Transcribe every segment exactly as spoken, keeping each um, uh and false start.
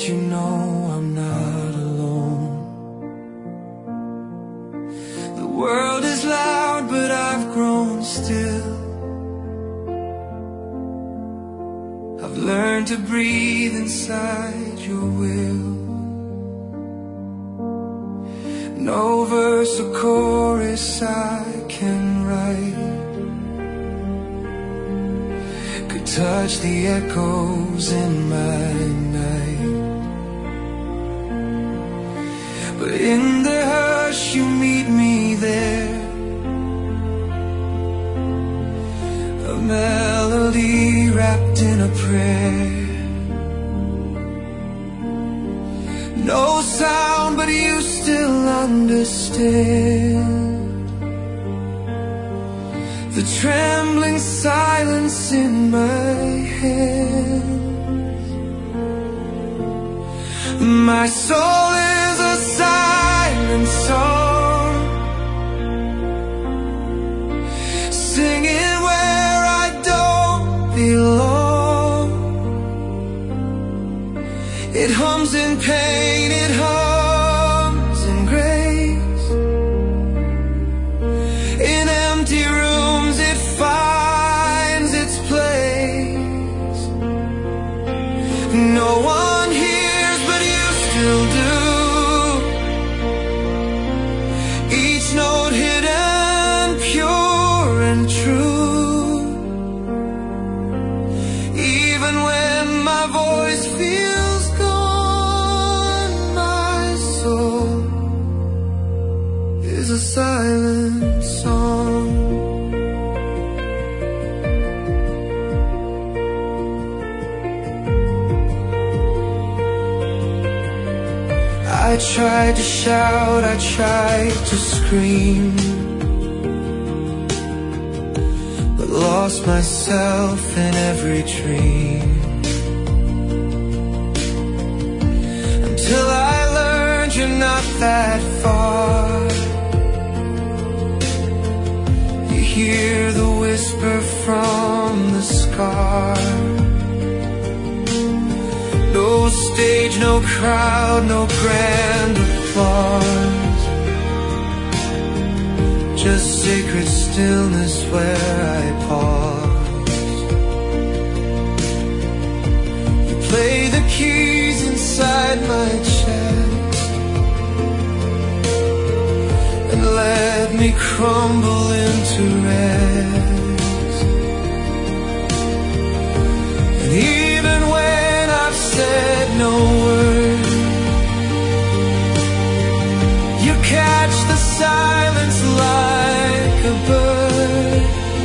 let you know I'm not alone. The world is loud, but I've grown still. I've learned to breathe inside your will. No verse or chorus I can write could touch the echoes in my night. But in the hush you meet me there, a melody wrapped in a prayer. No sound, but you still understand the trembling silence in my hands. My soul is a silent song, singing where I don't belong. It hums in pain, it hums in grace. In empty rooms it finds its place. No one hears, but you still do. Each note hidden, pure and true. Even when my voice feels gone, my soul is a silent song. I tried to shout, I tried to scream, but lost myself in every dream. Until I learned you're not that far. You hear the whisper from the scar. No stage, no crowd, no grand applause, just sacred stillness where I pause. You play the keys inside my chest and let me crumble into rest. And even when I've said no word, you catch the silence like a bird.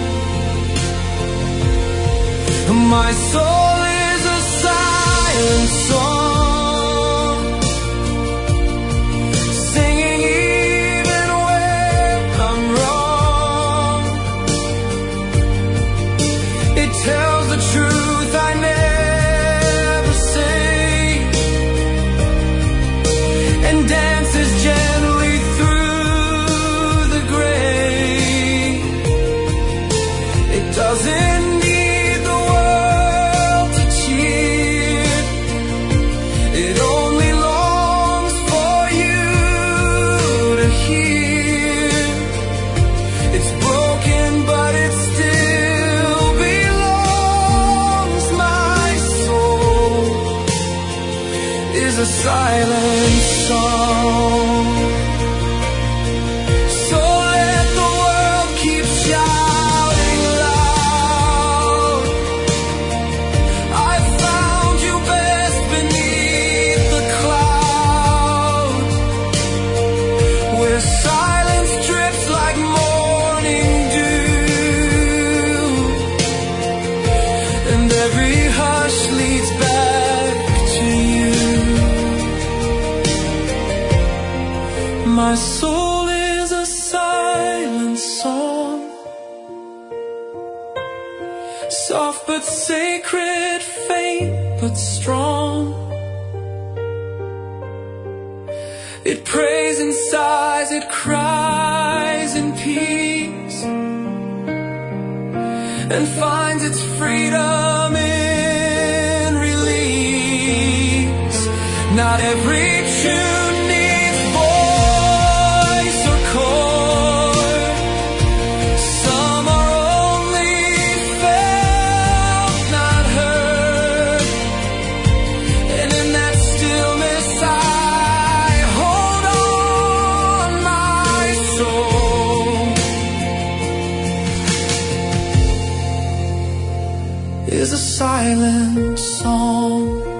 My soul is a silent song, singing even when I'm wrong. It tells the truth I never say, and dances gently through the gray. It doesn't need the world to cheer, it only longs for you to hear. It's broken, but it still belongs. My soul is a silent song. So let the world keep shouting loud. I found you best beneath the clouds, where silence drips like morning dew, and every hush leads back to you. My soul is a silent song, soft but sacred, faint but strong. It prays and sighs, it cries in peace, and finds its freedom in release. Not every tune needs voice or chord. Some are only felt, not heard. And in that stillness I hold on, my soul is a silent song.